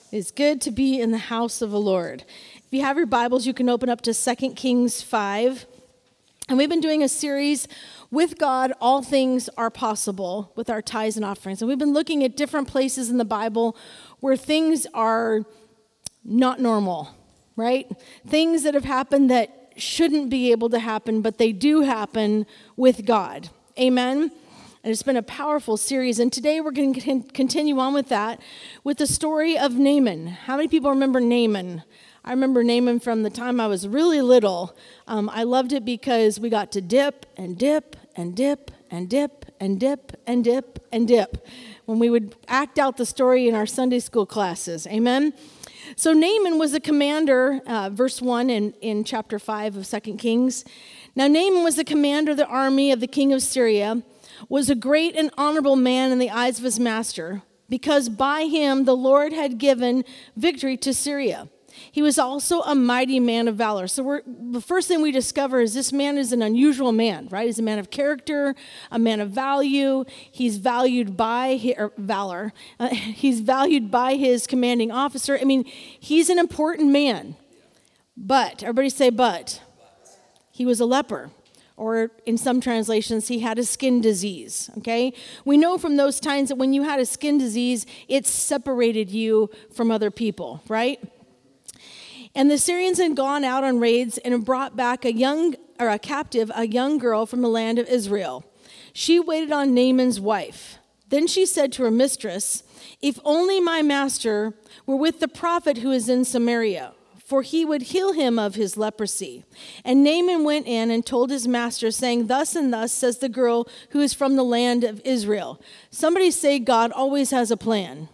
It's good to be in the house of the Lord. If you have your Bibles, you can open up to 2 Kings 5. And we've been doing a series, With God, All Things Are Possible, with our tithes and offerings. And we've been looking at different places in the Bible where things are not normal, right? Things that have happened that shouldn't be able to happen, but they do happen with God. Amen? And it's been a powerful series. And today we're going to continue on with that, with the story of Naaman. How many people remember Naaman? I remember Naaman from the time I was really little. I loved it because we got to dip and dip and dip and dip and dip and dip and dip when we would act out the story in our Sunday school classes. Amen? So Naaman was a commander, verse 1 in chapter 5 of 2 Kings. Now Naaman was the commander of the army of the king of Syria, was a great and honorable man in the eyes of his master, because by him the Lord had given victory to Syria. He was also a mighty man of valor. So the first thing we discover is this man is an unusual man, right? He's a man of character, a man of value. He's valued by valor. He's valued by his commanding officer. I mean, he's an important man. But, everybody say but. He was a leper. Or in some translations, he had a skin disease, okay? We know from those times that when you had a skin disease, it separated you from other people, right? And the Syrians had gone out on raids and had brought back a young girl from the land of Israel. She waited on Naaman's wife. Then she said to her mistress, "If only my master were with the prophet who is in Samaria, for he would heal him of his leprosy." And Naaman went in and told his master, saying, "Thus and thus says the girl who is from the land of Israel." Somebody say, God always has a plan.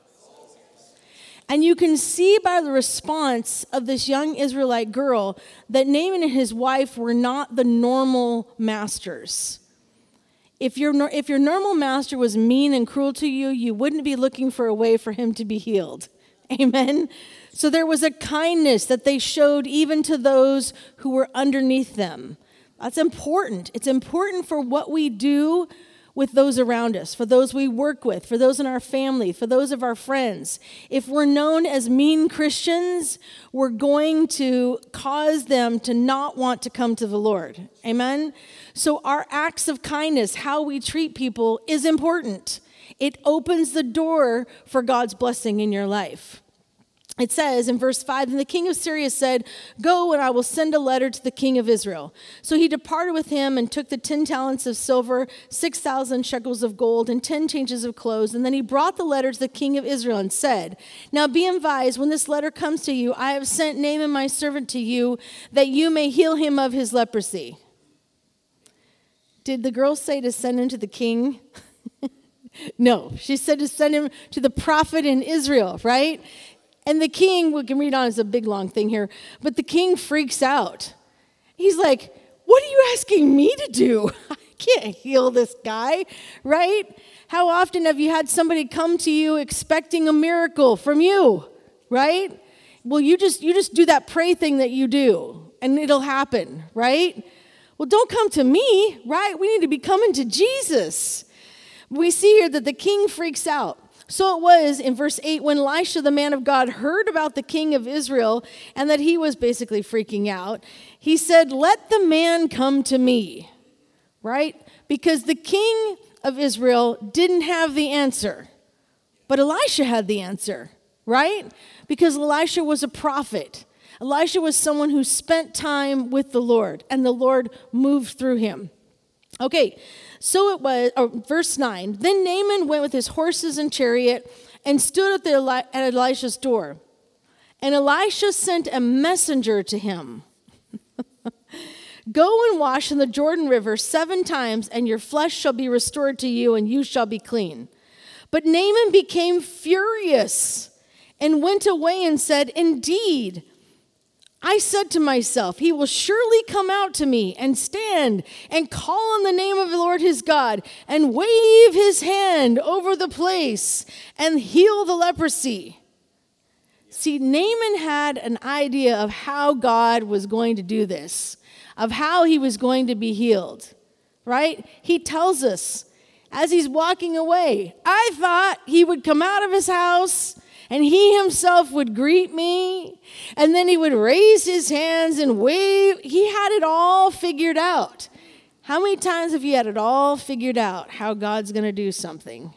And you can see by the response of this young Israelite girl that Naaman and his wife were not the normal masters. If your normal master was mean and cruel to you, you wouldn't be looking for a way for him to be healed. Amen? So there was a kindness that they showed even to those who were underneath them. That's important. It's important for what we do with those around us, for those we work with, for those in our family, for those of our friends. If we're known as mean Christians, we're going to cause them to not want to come to the Lord. Amen? So our acts of kindness, how we treat people, is important. It opens the door for God's blessing in your life. It says in verse 5, "And the king of Syria said, 'Go, and I will send a letter to the king of Israel.' So he departed with him and took the 10 talents of silver, 6,000 shekels of gold, and 10 changes of clothes. And then he brought the letter to the king of Israel and said, 'Now be advised, when this letter comes to you, I have sent Naaman my servant to you, that you may heal him of his leprosy.'" Did the girl say to send him to the king? No, she said to send him to the prophet in Israel, right? And the king, we can read on, it's a big long thing here, but the king freaks out. He's like, "What are you asking me to do? I can't heal this guy," right? How often have you had somebody come to you expecting a miracle from you, right? Well, you just do that pray thing that you do, and it'll happen, right? Well, don't come to me, right? We need to be coming to Jesus. We see here that the king freaks out. So it was in verse 8, when Elisha, the man of God, heard about the king of Israel and that he was basically freaking out, he said, "Let the man come to me," right? Because the king of Israel didn't have the answer, but Elisha had the answer, right? Because Elisha was a prophet. Elisha was someone who spent time with the Lord, and the Lord moved through him. Okay, so it was, verse 9, "Then Naaman went with his horses and chariot and stood at Elisha's door. And Elisha sent a messenger to him. 'Go and wash in the Jordan River 7 times, and your flesh shall be restored to you, and you shall be clean.' But Naaman became furious and went away and said, 'Indeed, I said to myself, he will surely come out to me and stand and call on the name of the Lord his God and wave his hand over the place and heal the leprosy.'" See, Naaman had an idea of how God was going to do this, of how he was going to be healed, right? He tells us as he's walking away, "I thought he would come out of his house And he himself would greet me, and then he would raise his hands and wave. He had it all figured out. How many times have you had it all figured out how God's going to do something?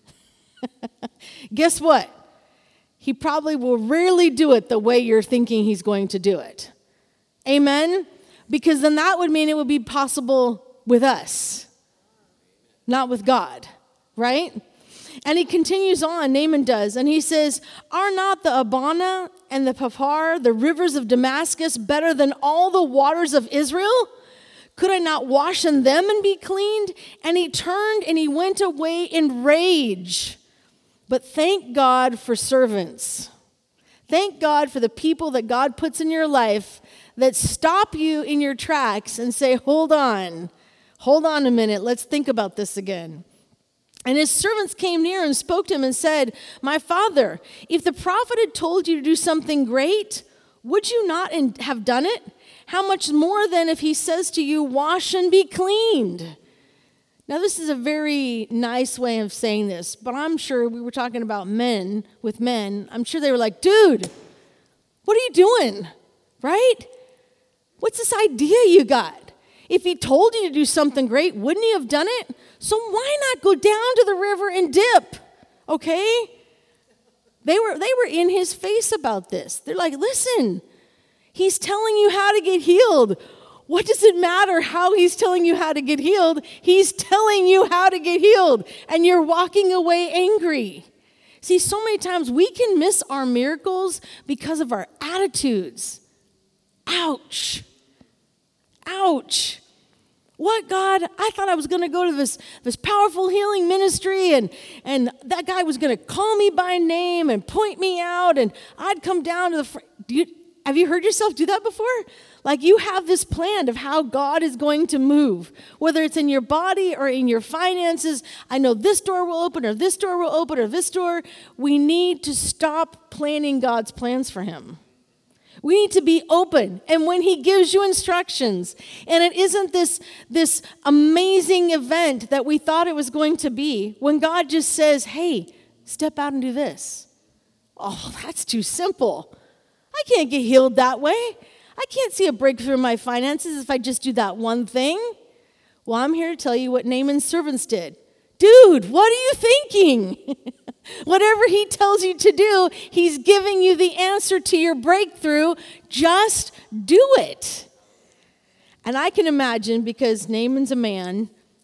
Guess what? He probably will rarely do it the way you're thinking he's going to do it. Amen? Because then that would mean it would be possible with us, not with God, right? And he continues on, Naaman does, and he says, are not the Abana and the Pharpar, the rivers of Damascus, better than all the waters of Israel? Could I not wash in them and be cleaned? And he turned and he went away in rage. But thank God for servants. Thank God for the people that God puts in your life that stop you in your tracks and say, hold on a minute, let's think about this again. And his servants came near and spoke to him and said, my father, if the prophet had told you to do something great, would you not have done it? How much more then if he says to you, wash and be cleaned? Now this is a very nice way of saying this, but I'm sure we were talking about men with men. I'm sure they were like, dude, what are you doing? Right? What's this idea you got? If he told you to do something great, wouldn't he have done it? So why not go down to the river and dip? Okay? They were in his face about this. They're like, listen, he's telling you how to get healed. What does it matter how he's telling you how to get healed? He's telling you how to get healed, and you're walking away angry. See, so many times we can miss our miracles because of our attitudes. Ouch. Ouch. What, God? I thought I was going to go to this powerful healing ministry, and that guy was going to call me by name and point me out, and I'd come down to the have you heard yourself do that before? Like you have this plan of how God is going to move, whether it's in your body or in your finances. I know this door will open, or this door will open, or this door. We need to stop planning God's plans for him. We need to be open. And when he gives you instructions, and it isn't this amazing event that we thought it was going to be, when God just says, hey, step out and do this. Oh, that's too simple. I can't get healed that way. I can't see a breakthrough in my finances if I just do that one thing. Well, I'm here to tell you what Naaman's servants did. Dude, what are you thinking? Whatever he tells you to do, he's giving you the answer to your breakthrough. Just do it. And I can imagine, because Naaman's a man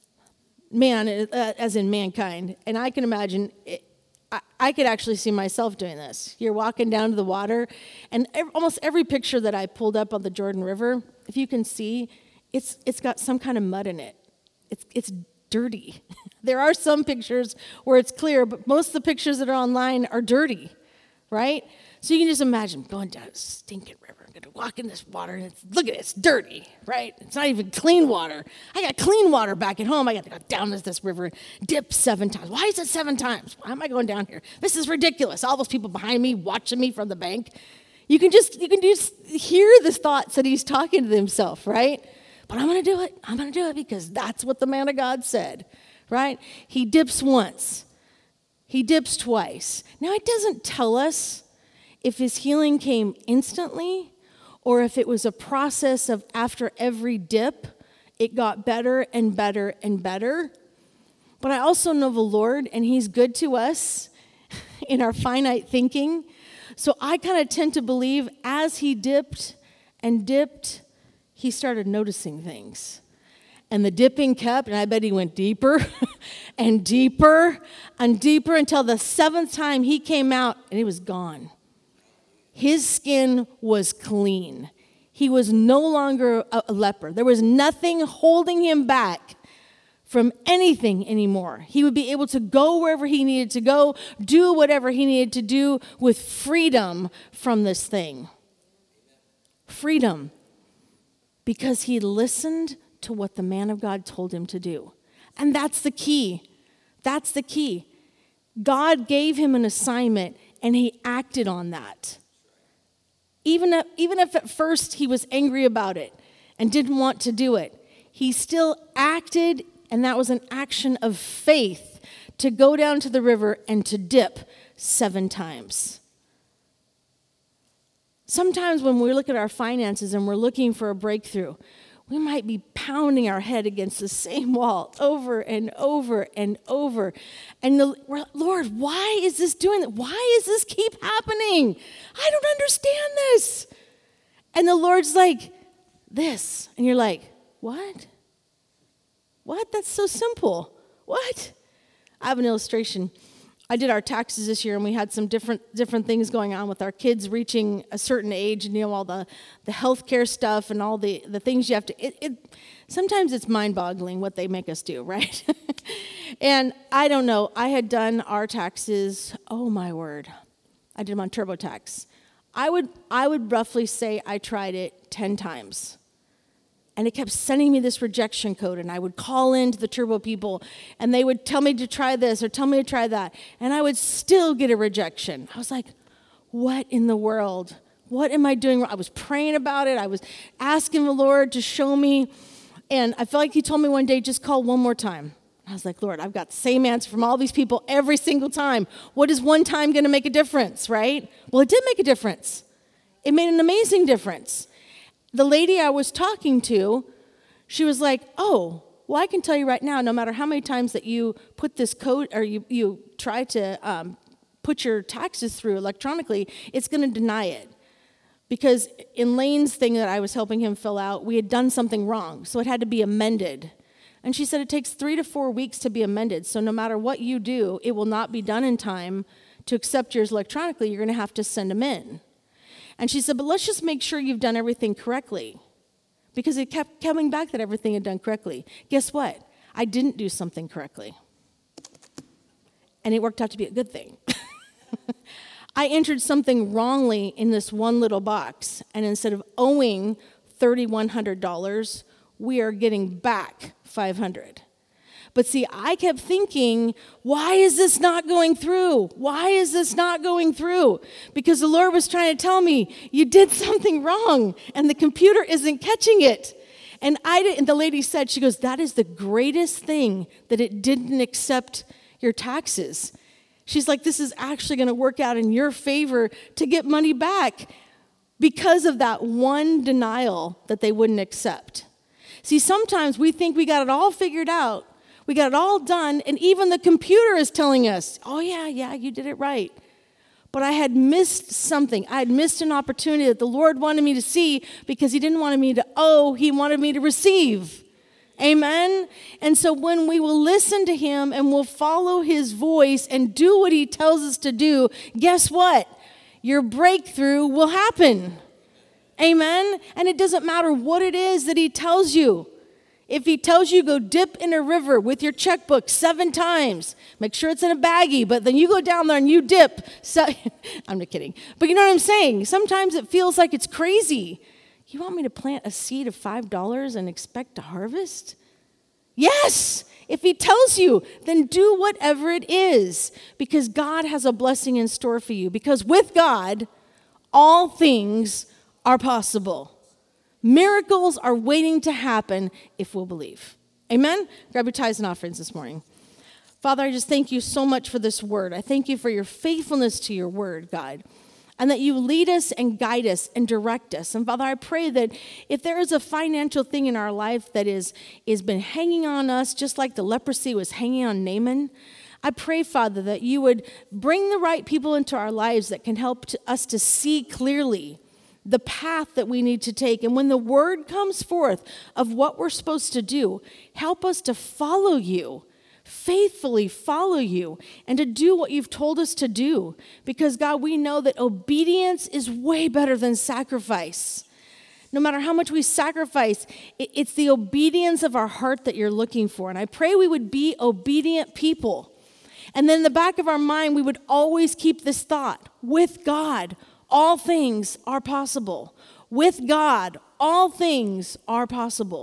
as in mankind, and I can imagine I could actually see myself doing this. You're walking down to the water, and almost every picture that I pulled up on the Jordan River, if you can see, it's got some kind of mud in it. It's dirty. There are some pictures where it's clear, but most of the pictures that are online are dirty, right? So you can just imagine going down a stinking river. I'm going to walk in this water, and look at it, it's dirty, right? It's not even clean water. I got clean water back at home. I got to go down this river and dip 7 times. Why is it 7 times? Why am I going down here? This is ridiculous. All those people behind me watching me from the bank. You can just hear the thoughts that he's talking to himself, right? But I'm going to do it. I'm going to do it because that's what the man of God said, right? He dips once. He dips twice. Now, it doesn't tell us if his healing came instantly or if it was a process of after every dip, it got better and better and better. But I also know the Lord, and he's good to us in our finite thinking. So I kind of tend to believe as he dipped and dipped, he started noticing things. And the dipping kept, and I bet he went deeper and deeper and deeper until the 7th time he came out, and it was gone. His skin was clean. He was no longer a leper. There was nothing holding him back from anything anymore. He would be able to go wherever he needed to go, do whatever he needed to do with freedom from this thing. Freedom. Because he listened to what the man of God told him to do. And that's the key. That's the key. God gave him an assignment, and he acted on that. Even if at first he was angry about it and didn't want to do it, he still acted, and that was an action of faith to go down to the river and to dip 7 times. Sometimes when we look at our finances and we're looking for a breakthrough, we might be pounding our head against the same wall over and over and over. And Lord, why is this doing that? Why does this keep happening? I don't understand this. And the Lord's like, this. And you're like, what? What? That's so simple. What? I have an illustration. I did our taxes this year, and we had some different things going on with our kids reaching a certain age, and all the healthcare stuff and all the things you have to. Sometimes it's mind-boggling what they make us do, right? And I don't know. I had done our taxes. Oh my word! I did them on TurboTax. I would roughly say I tried it 10 times. And it kept sending me this rejection code, and I would call into the Turbo people, and they would tell me to try this or tell me to try that, and I would still get a rejection. I was like, what in the world? What am I doing wrong? I was praying about it. I was asking the Lord to show me, and I felt like he told me one day, just call one more time. I was like, Lord, I've got the same answer from all these people every single time. What is one time going to make a difference, right? Well, it did make a difference. It made an amazing difference. The lady I was talking to, she was like, oh, well, I can tell you right now, no matter how many times that you put this code or you try to put your taxes through electronically, it's going to deny it. Because in Lane's thing that I was helping him fill out, we had done something wrong, so it had to be amended. And she said it takes 3 to 4 weeks to be amended, so no matter what you do, it will not be done in time to accept yours electronically. You're going to have to send them in. And she said, but let's just make sure you've done everything correctly. Because it kept coming back that everything had done correctly. Guess what? I didn't do something correctly. And it worked out to be a good thing. I entered something wrongly in this one little box. And instead of owing $3,100, we are getting back $500. But see, I kept thinking, why is this not going through? Why is this not going through? Because the Lord was trying to tell me, you did something wrong, and the computer isn't catching it. And the lady said, she goes, that is the greatest thing that it didn't accept your taxes. She's like, this is actually going to work out in your favor to get money back because of that one denial that they wouldn't accept. See, sometimes we think we got it all figured out. We got it all done, and even the computer is telling us, oh, yeah, you did it right. But I had missed something. I had missed an opportunity that the Lord wanted me to see because he didn't want me to owe, he wanted me to receive. Amen? And so when we will listen to him and we'll follow his voice and do what he tells us to do, guess what? Your breakthrough will happen. Amen? And it doesn't matter what it is that he tells you. If he tells you go dip in a river with your checkbook 7 times, make sure it's in a baggie, but then you go down there and you dip. I'm not kidding. But you know what I'm saying? Sometimes it feels like it's crazy. You want me to plant a seed of $5 and expect to harvest? Yes! If he tells you, then do whatever it is, because God has a blessing in store for you. Because with God, all things are possible. Miracles are waiting to happen if we'll believe. Amen? Grab your tithes and offerings this morning. Father, I just thank you so much for this word. I thank you for your faithfulness to your word, God, and that you lead us and guide us and direct us. And Father, I pray that if there is a financial thing in our life that is been hanging on us, just like the leprosy was hanging on Naaman, I pray, Father, that you would bring the right people into our lives that can help us to see clearly the path that we need to take. And when the word comes forth of what we're supposed to do, help us to follow you, faithfully follow you, and to do what you've told us to do. Because, God, we know that obedience is way better than sacrifice. No matter how much we sacrifice, it's the obedience of our heart that you're looking for. And I pray we would be obedient people. And then in the back of our mind, we would always keep this thought, with God, all things are possible. With God, all things are possible.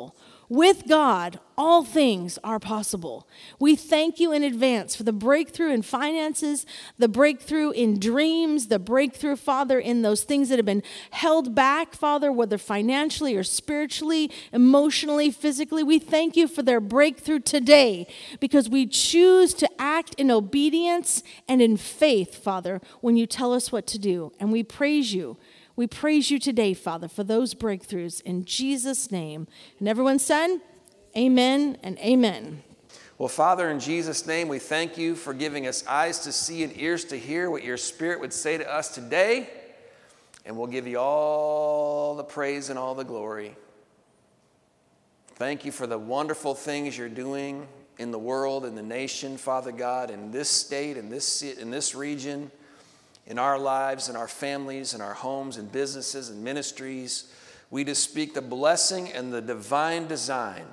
With God, all things are possible. We thank you in advance for the breakthrough in finances, the breakthrough in dreams, the breakthrough, Father, in those things that have been held back, Father, whether financially or spiritually, emotionally, physically. We thank you for their breakthrough today because we choose to act in obedience and in faith, Father, when you tell us what to do. And we praise you. We praise you today, Father, for those breakthroughs in Jesus' name. And everyone said, amen and amen. Well, Father, in Jesus' name, we thank you for giving us eyes to see and ears to hear what your Spirit would say to us today. And we'll give you all the praise and all the glory. Thank you for the wonderful things you're doing in the world, in the nation, Father God, in this state, in this region, in our lives, in our families, in our homes, and businesses, and ministries. We just speak the blessing and the divine design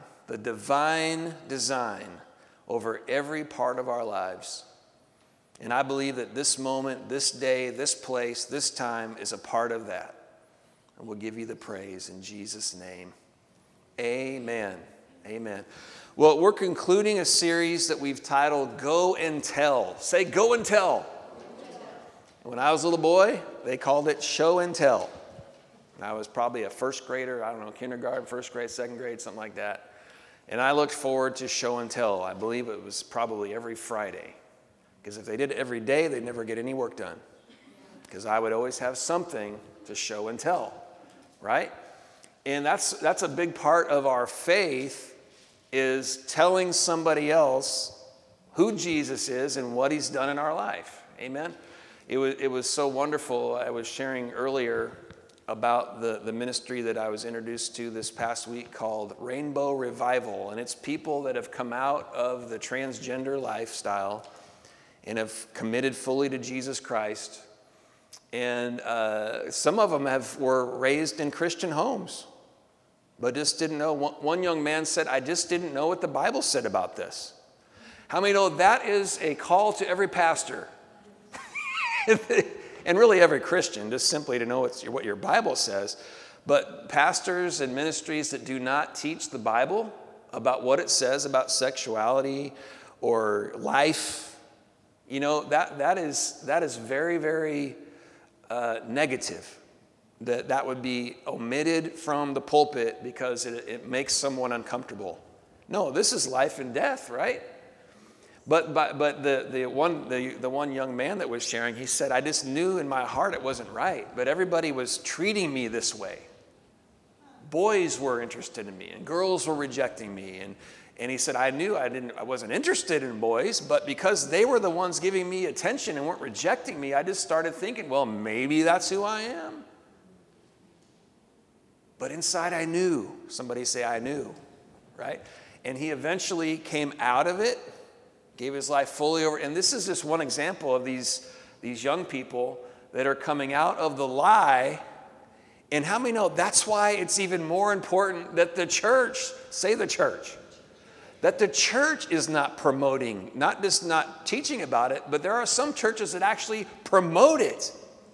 over every part of our lives. And I believe that this moment, this day, this place, this time is a part of that. And we'll give you the praise in Jesus' name. Amen. Amen. Well, we're concluding a series that we've titled Go and Tell. Say, Go and Tell. When I was a little boy, they called it Show and Tell. And I was probably a first grader, I don't know, kindergarten, first grade, second grade, something like that. And I looked forward to Show and Tell. I believe it was probably every Friday. Because if they did it every day, they'd never get any work done. Because I would always have something to show and tell, right? And that's a big part of our faith, is telling somebody else who Jesus is and what he's done in our life. Amen? It was so wonderful. I was sharing earlier about the ministry that I was introduced to this past week called Rainbow Revival. And it's people that have come out of the transgender lifestyle and have committed fully to Jesus Christ. And some of them were raised in Christian homes, but just didn't know. One young man said, I just didn't know what the Bible said about this. How many know that is a call to every pastor? And really every Christian, just simply to know what your Bible says. But pastors and ministries that do not teach the Bible about what it says about sexuality or life, you know, that is very, very negative. That would be omitted from the pulpit because it makes someone uncomfortable. No, this is life and death, right? But the one young man that was sharing, he said, I just knew in my heart it wasn't right, but everybody was treating me this way. Boys were interested in me, and girls were rejecting me, and he said, I knew I wasn't interested in boys, but because they were the ones giving me attention and weren't rejecting me, I just started thinking, well, maybe that's who I am. But inside I knew. Somebody say, I knew, right? And he eventually came out of it, gave his life fully over. And this is just one example of these young people that are coming out of the lie. And how many know that's why it's even more important that the church, say the church, that the church is not promoting, not just not teaching about it, but there are some churches that actually promote it.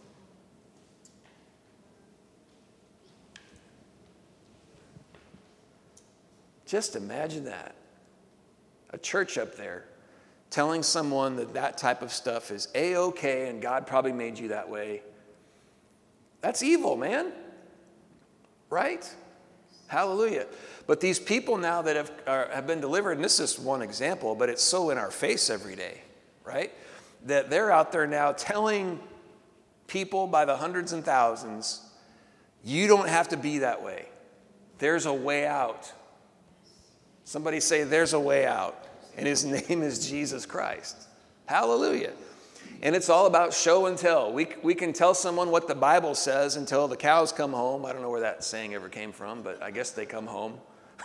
Just imagine that. A church up there telling someone that type of stuff is A-okay and God probably made you that way. That's evil, man. Right? Hallelujah. But these people now that have been delivered, and this is one example, but it's so in our face every day, right? That they're out there now telling people by the hundreds and thousands, you don't have to be that way. There's a way out. Somebody say, there's a way out. And his name is Jesus Christ. Hallelujah. And it's all about show and tell. We can tell someone what the Bible says until the cows come home. I don't know where that saying ever came from, but I guess they come home.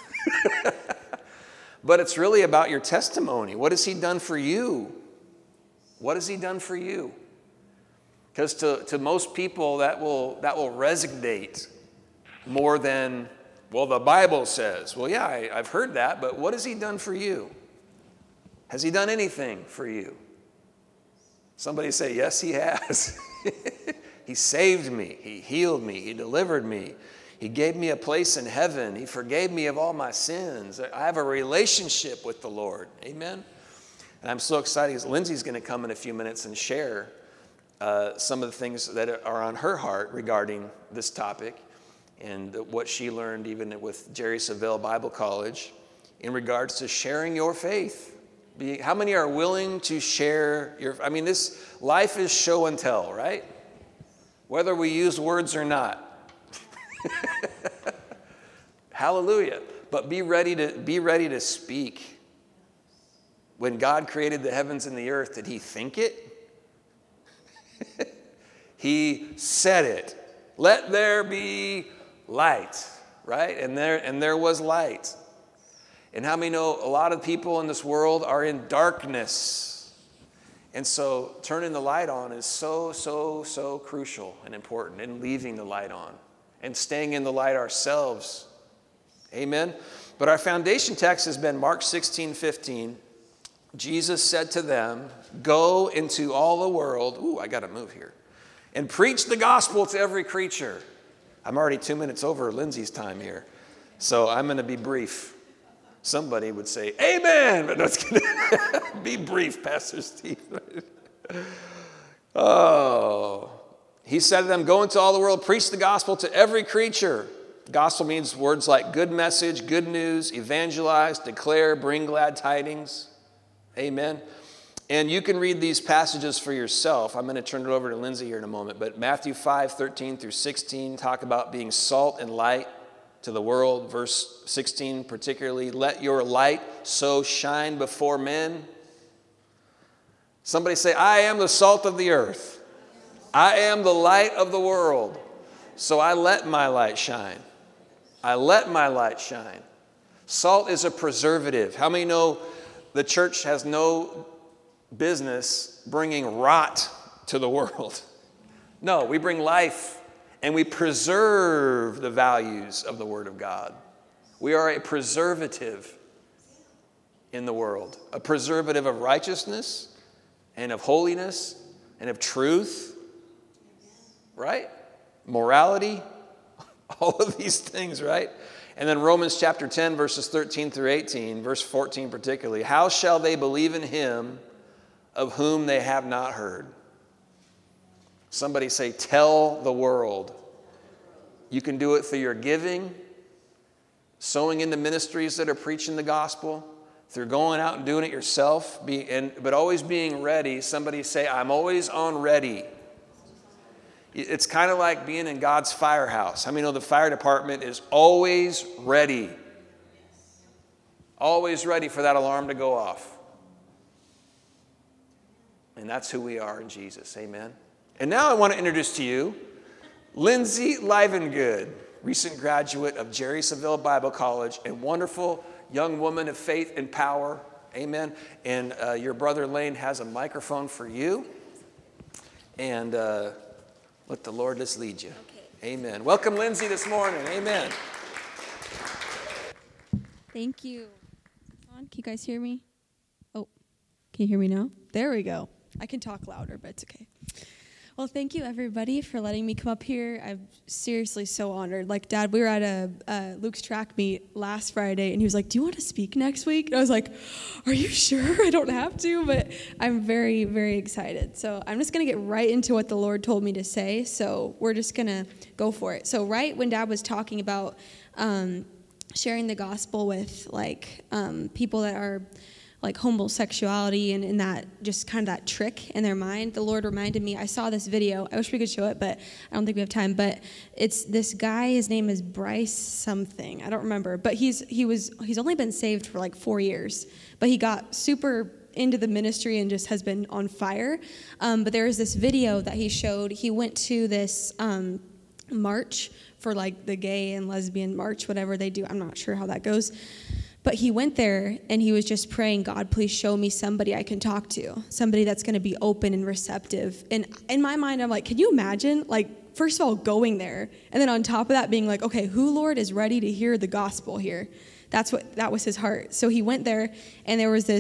But it's really about your testimony. What has he done for you? What has he done for you? Because to most people, that will resonate more than, well, the Bible says. Well, yeah, I've heard that, but what has he done for you? Has he done anything for you? Somebody say, yes, he has. He saved me. He healed me. He delivered me. He gave me a place in heaven. He forgave me of all my sins. I have a relationship with the Lord. Amen? And I'm so excited because Lindsay's going to come in a few minutes and share some of the things that are on her heart regarding this topic and what she learned even with Jerry Savelle Bible College in regards to sharing your faith. How many are willing to share this life is show and tell, right? Whether we use words or not. Hallelujah. But be ready to speak. When God created the heavens and the earth, did he think it? He said it. Let there be light, right? And there was light. And how many know a lot of people in this world are in darkness? And so turning the light on is so crucial and important, and leaving the light on and staying in the light ourselves. Amen? But our foundation text has been Mark 16:15. Jesus said to them, go into all the world. Ooh, I got to move here. And preach the gospel to every creature. I'm already 2 minutes over Lindsay's time here. So I'm going to be brief. Somebody would say, amen. But that's going to be brief, Pastor Steve. He said to them, go into all the world, preach the gospel to every creature. Gospel means words like good message, good news, evangelize, declare, bring glad tidings. Amen. And you can read these passages for yourself. I'm going to turn it over to Lindsay here in a moment. But Matthew 5:13 through 16 talk about being salt and light to the world. Verse 16 particularly, let your light so shine before men. Somebody say, I am the salt of the earth. I am the light of the world. So I let my light shine. I let my light shine. Salt is a preservative. How many know the church has no business bringing rot to the world? No, we bring life and we preserve the values of the Word of God. We are a preservative in the world, a preservative of righteousness and of holiness and of truth, right? Morality, all of these things, right? And then Romans chapter 10, verses 13 through 18, verse 14 particularly. How shall they believe in him of whom they have not heard? Somebody say, tell the world. You can do it through your giving, sowing into ministries that are preaching the gospel, through going out and doing it yourself, but always being ready. Somebody say, I'm always on ready. It's kind of like being in God's firehouse. How many know the fire department is always ready? Always ready for that alarm to go off. And that's who we are in Jesus. Amen. And now I want to introduce to you Lindsay Livengood, recent graduate of Jerry Savelle Bible College, and wonderful young woman of faith and power. Amen. And your brother Lane has a microphone for you. And let the Lord just lead you. Okay. Amen. Welcome, Lindsay, this morning. Amen. Thank you. Can you guys hear me? Oh, can you hear me now? There we go. I can talk louder, but it's okay. Well, thank you, everybody, for letting me come up here. I'm seriously so honored. Like, Dad, we were at a Luke's track meet last Friday, and he was like, do you want to speak next week? And I was like, are you sure? I don't have to, but I'm very, very excited. So I'm just going to get right into what the Lord told me to say, so we're just going to go for it. So right when Dad was talking about sharing the gospel with, like, people that are like homosexuality and that just kind of that trick in their mind, the Lord reminded me, I saw this video, I wish we could show it, but I don't think we have time, but it's this guy, his name is Bryce something, I don't remember, but he's only been saved for like 4 years, but he got super into the ministry and just has been on fire, but there was this video that he showed. He went to this march for like the gay and lesbian march, whatever they do, I'm not sure how that goes. But he went there and he was just praying, God, please show me somebody I can talk to, somebody that's going to be open and receptive. And in my mind, I'm like, can you imagine, like, first of all, going there, and then on top of that being like, okay, who, Lord, is ready to hear the gospel here? That was his heart. So he went there, and there was this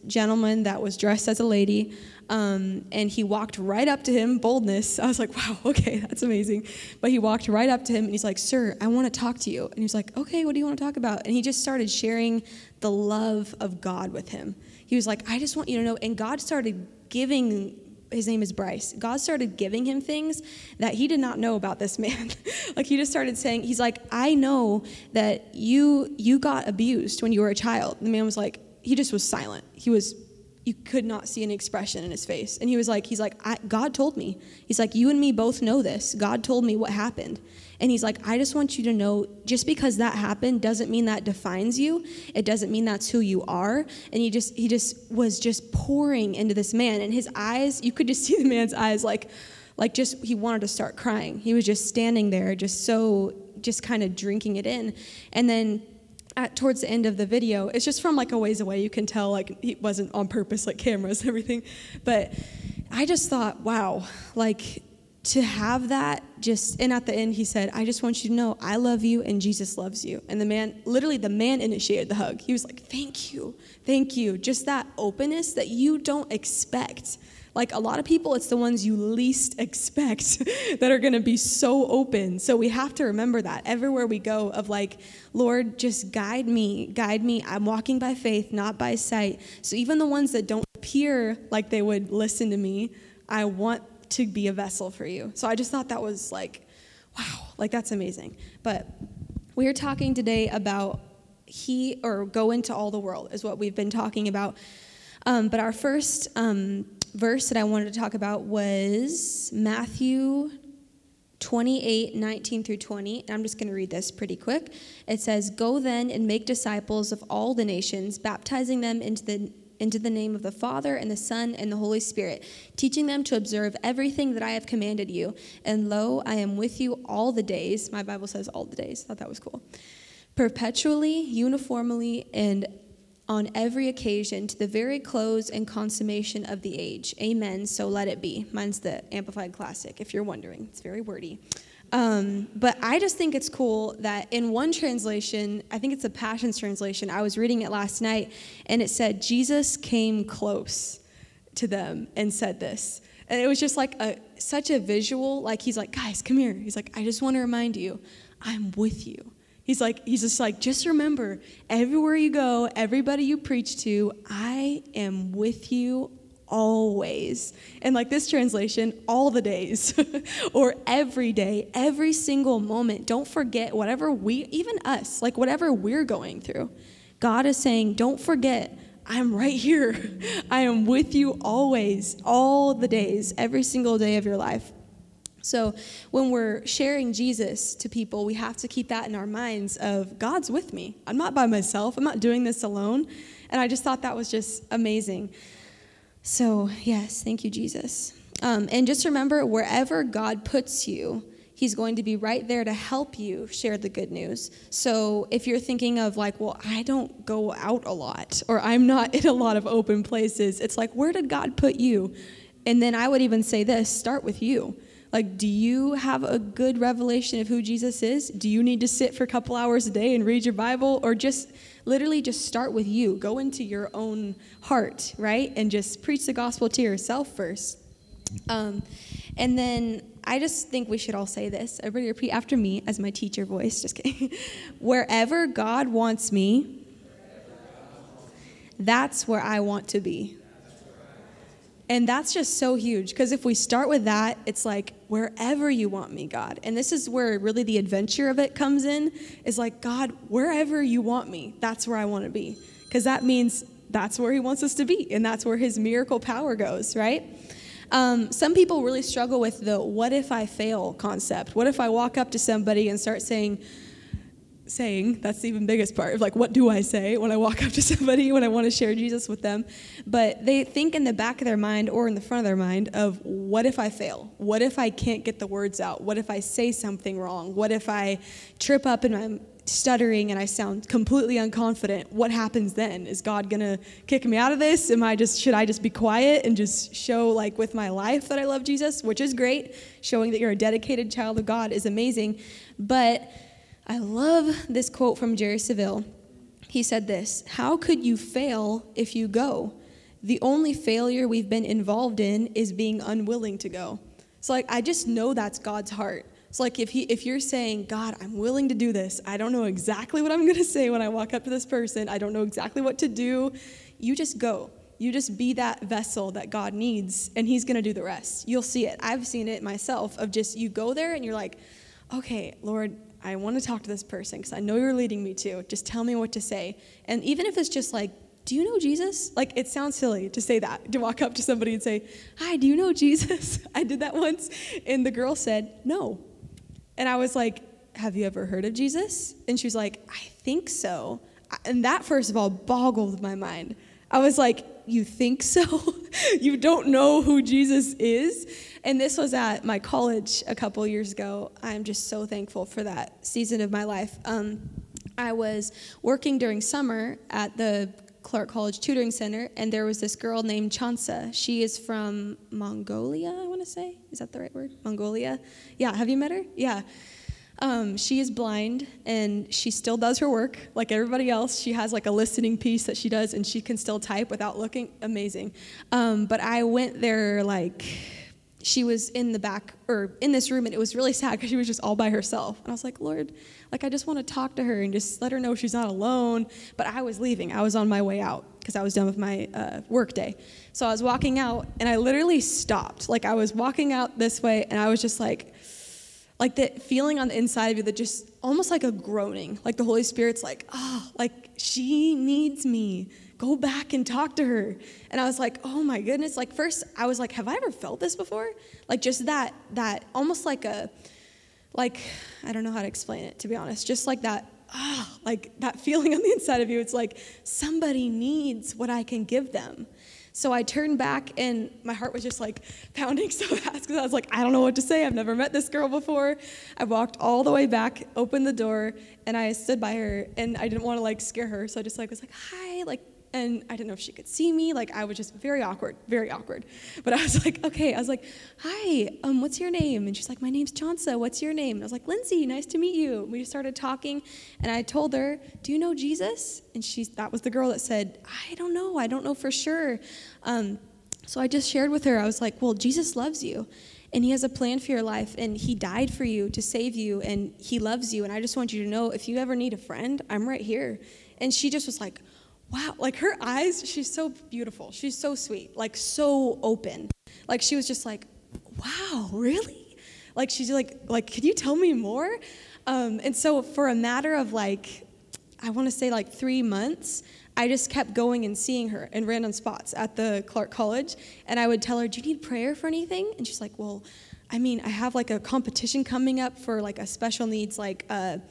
gentleman that was dressed as a lady, and he walked right up to him, boldness. I was like, wow, okay, that's amazing. But he walked right up to him, and he's like, sir, I want to talk to you. And he was like, okay, what do you want to talk about? And he just started sharing the love of God with him. He was like, I just want you to know. And God started giving, his name is Bryce. God started giving him things that he did not know about this man. Like, he just started saying, he's like, I know that you got abused when you were a child. And the man was like, he just was silent. You could not see an expression in his face. And he's like, God told me. He's like, you and me both know this. God told me what happened. And he's like, I just want you to know, just because that happened doesn't mean that defines you. It doesn't mean that's who you are. And he just was just pouring into this man. And his eyes, you could just see the man's eyes like just, he wanted to start crying. He was just standing there, just kind of drinking it in. And then towards the end of the video, it's just from like a ways away, you can tell like he wasn't on purpose, like cameras and everything. But I just thought, wow, like to have that just, and at the end he said, I just want you to know I love you and Jesus loves you. And the man initiated the hug. He was like, thank you. Just that openness that you don't expect. Like a lot of people, it's the ones you least expect that are going to be so open. So we have to remember that everywhere we go of like, Lord, just guide me. I'm walking by faith, not by sight. So even the ones that don't appear like they would listen to me, I want to be a vessel for you. So I just thought that was like, wow, like that's amazing. But we are talking today about go into all the world is what we've been talking about. But our first verse that I wanted to talk about was Matthew 28:19 through 20. And I'm just going to read this pretty quick. It says, go then and make disciples of all the nations, baptizing them into the name of the Father and the Son and the Holy Spirit, teaching them to observe everything that I have commanded you. And lo, I am with you all the days. My Bible says all the days. I thought that was cool. Perpetually, uniformly, and on every occasion, to the very close and consummation of the age. Amen, so let it be. Mine's the Amplified Classic, if you're wondering. It's very wordy. But I just think it's cool that in one translation, I think it's a Passions translation, I was reading it last night, and it said, Jesus came close to them and said this. And it was just like such a visual, like he's like, guys, come here. He's like, I just want to remind you, I'm with you. He's just like, just remember, everywhere you go, everybody you preach to, I am with you always. And like this translation, all the days, or every day, every single moment. Don't forget whatever even us, like whatever we're going through. God is saying, don't forget, I'm right here. I am with you always, all the days, every single day of your life. So when we're sharing Jesus to people, we have to keep that in our minds of God's with me. I'm not by myself. I'm not doing this alone. And I just thought that was just amazing. So yes, thank you, Jesus. And just remember, wherever God puts you, he's going to be right there to help you share the good news. So if you're thinking of like, well, I don't go out a lot, or I'm not in a lot of open places, it's like, where did God put you? And then I would even say this, start with you. Like, do you have a good revelation of who Jesus is? Do you need to sit for a couple hours a day and read your Bible? Or just literally just start with you. Go into your own heart, right? And just preach the gospel to yourself first. And then I just think we should all say this. Everybody repeat after me as my teacher voice. Just kidding. Wherever God wants me, that's where I want to be. And that's just so huge, because if we start with that, it's like, wherever you want me, God. And this is where really the adventure of it comes in, is like, God, wherever you want me, that's where I want to be. Because that means that's where he wants us to be, and that's where his miracle power goes, right? Some people really struggle with the what if I fail concept. What if I walk up to somebody and start saying, that's the even biggest part of like, what do I say when I walk up to somebody when I want to share Jesus with them? But they think in the back of their mind or in the front of their mind of, what if I fail? What if I can't get the words out? What if I say something wrong? What if I trip up and I'm stuttering and I sound completely unconfident? What happens then? Is God gonna kick me out of this? Should I just be quiet and just show like with my life that I love Jesus, which is great. Showing that you're a dedicated child of God is amazing. But I love this quote from Jerry Savelle. He said this, how could you fail if you go? The only failure we've been involved in is being unwilling to go. So like, I just know that's God's heart. So like, if you're saying, God, I'm willing to do this, I don't know exactly what I'm going to say when I walk up to this person, I don't know exactly what to do, you just go. You just be that vessel that God needs, and he's going to do the rest. You'll see it. I've seen it myself of just, you go there and you're like, okay, Lord, I want to talk to this person because I know you're leading me to. Just tell me what to say. And even if it's just like, do you know Jesus? Like, it sounds silly to say that, to walk up to somebody and say, hi, do you know Jesus? I did that once. And the girl said, no. And I was like, have you ever heard of Jesus? And she was like, I think so. And that, first of all, boggled my mind. I was like, you think so? You don't know who Jesus is? And this was at my college a couple years ago. I'm just so thankful for that season of my life. I was working during summer at the Clark College Tutoring Center, and there was this girl named Chansa. She is from Mongolia, I want to say. Is that the right word? Mongolia? Yeah, have you met her? Yeah. She is blind, and she still does her work like everybody else. She has like a listening piece that she does, and she can still type without looking. Amazing. But I went there, like, she was in the back, or in this room, and it was really sad because she was just all by herself. And I was like, Lord, like, I just want to talk to her and just let her know she's not alone. But I was leaving. I was on my way out because I was done with my work day. So I was walking out, and I literally stopped. Like, I was walking out this way, and I was just like the feeling on the inside of you that just almost like a groaning. Like the Holy Spirit's like, oh, like she needs me. Go back and talk to her. And I was like, oh my goodness. Like first I was like, have I ever felt this before? Like just that almost like I don't know how to explain it, to be honest. Just like that, like that feeling on the inside of you. It's like somebody needs what I can give them. So I turned back, and my heart was just like pounding so fast because I was like, I don't know what to say. I've never met this girl before. I walked all the way back, opened the door, and I stood by her, and I didn't want to like scare her. So I just like was like, hi, like, and I didn't know if she could see me. Like I was just very awkward. But I was like, okay. I was like, hi, what's your name? And she's like, my name's Chansa. What's your name? And I was like, Lindsay, nice to meet you. And we just started talking, and I told her, do you know Jesus? And that was the girl that said, I don't know for sure. So I just shared with her. I was like, well, Jesus loves you, and he has a plan for your life, and he died for you to save you, and he loves you. And I just want you to know, if you ever need a friend, I'm right here. And she just was like, wow, like her eyes, she's so beautiful. She's so sweet, like so open. Like she was just like, wow, really? Like she's like, can you tell me more? And so for a matter of like, I want to say like 3 months, I just kept going and seeing her in random spots at the Clark College. And I would tell her, do you need prayer for anything? And she's like, well, I mean, I have like a competition coming up for like a special needs, like a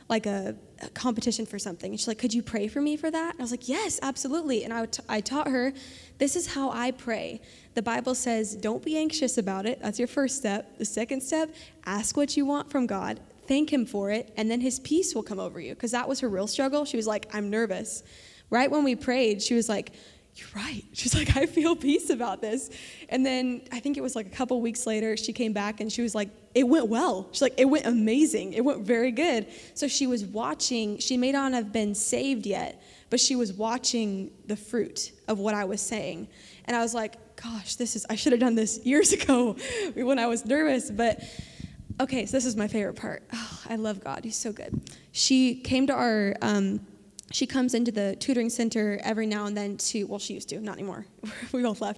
competition for something. And she's like, could you pray for me for that? And I was like, yes, absolutely. And I taught her, this is how I pray. The Bible says, don't be anxious about it. That's your first step. The second step, ask what you want from God. Thank him for it. And then his peace will come over you. Because that was her real struggle. She was like, I'm nervous. Right when we prayed, she was like, you're right. She's like, I feel peace about this. And then I think it was like a couple weeks later, she came back and she was like, it went well. She's like, it went amazing. It went very good. So she was watching. She may not have been saved yet, but she was watching the fruit of what I was saying. And I was like, gosh, I should have done this years ago when I was nervous. But okay, so this is my favorite part. Oh, I love God. He's so good. She came to our... She comes into the tutoring center every now and then she used to, not anymore. We both left.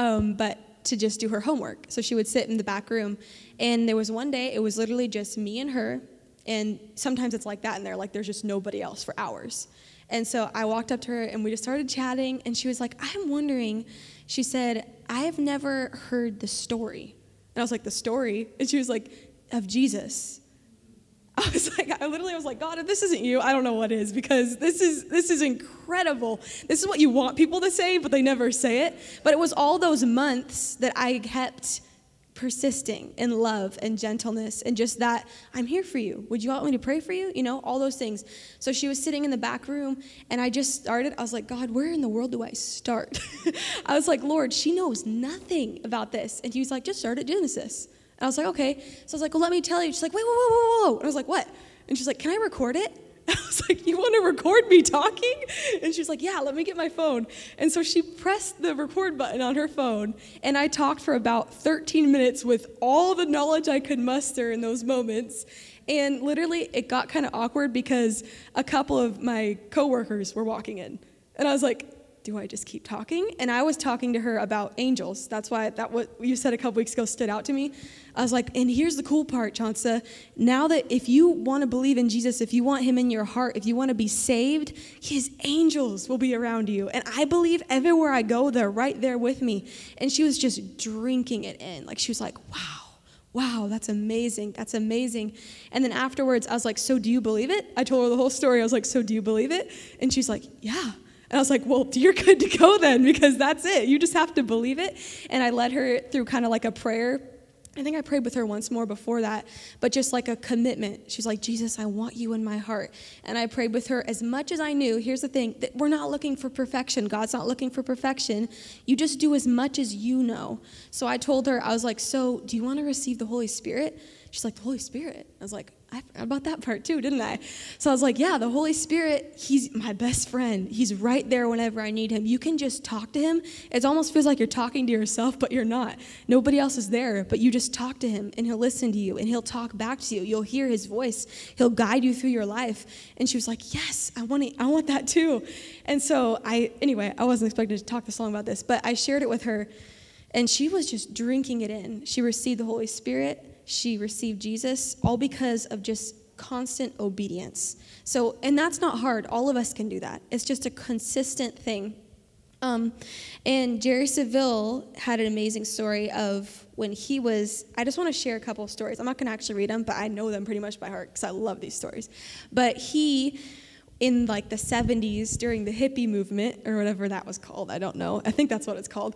But to just do her homework. So she would sit in the back room. And there was one day, it was literally just me and her. And sometimes it's like that in there, like there's just nobody else for hours. And so I walked up to her and we just started chatting. And she was like, I'm wondering, she said, I have never heard the story. And I was like, the story? And she was like, of Jesus. I literally was like, God, if this isn't you, I don't know what is, because this is incredible. This is what you want people to say, but they never say it. But it was all those months that I kept persisting in love and gentleness and just that, I'm here for you. Would you want me to pray for you? You know, all those things. So she was sitting in the back room, and I just started. I was like, God, where in the world do I start? I was like, Lord, she knows nothing about this. And he was like, just start at Genesis. And I was like, okay. So I was like, well, let me tell you. She's like, wait. And I was like, what? And she's like, can I record it? I was like, you want to record me talking? And she's like, yeah, let me get my phone. And so she pressed the record button on her phone, and I talked for about 13 minutes with all the knowledge I could muster in those moments. And literally, it got kind of awkward because a couple of my coworkers were walking in. And I was like, do I just keep talking? And I was talking to her about angels. That's why what you said a couple weeks ago stood out to me. I was like, and here's the cool part, Chauncey. Now that if you want to believe in Jesus, if you want him in your heart, if you want to be saved, his angels will be around you. And I believe everywhere I go, they're right there with me. And she was just drinking it in. Like, she was like, wow, that's amazing. That's amazing. And then afterwards, I was like, so do you believe it? I told her the whole story. I was like, so do you believe it? And she's like, yeah. And I was like, well, you're good to go then, because that's it. You just have to believe it. And I led her through kind of like a prayer. I think I prayed with her once more before that, but just like a commitment. She's like, Jesus, I want you in my heart. And I prayed with her as much as I knew. Here's the thing, that we're not looking for perfection. God's not looking for perfection. You just do as much as you know. So I told her, I was like, so do you want to receive the Holy Spirit? She's like, the Holy Spirit? I was like, I forgot about that part too, didn't I? So I was like, yeah, the Holy Spirit, he's my best friend. He's right there whenever I need him. You can just talk to him. It almost feels like you're talking to yourself, but you're not. Nobody else is there, but you just talk to him, and he'll listen to you, and he'll talk back to you. You'll hear his voice. He'll guide you through your life. And she was like, yes, I want that too. And so I wasn't expecting to talk this long about this, but I shared it with her, and she was just drinking it in. She received the Holy Spirit. She received Jesus, all because of just constant obedience. So, and that's not hard. All of us can do that. It's just a consistent thing. And Jerry Seville had an amazing story of when he was, I just want to share a couple of stories. I'm not going to actually read them, but I know them pretty much by heart because I love these stories. But he, in like the 70s, during the hippie movement, or whatever that was called, I don't know. I think that's what it's called.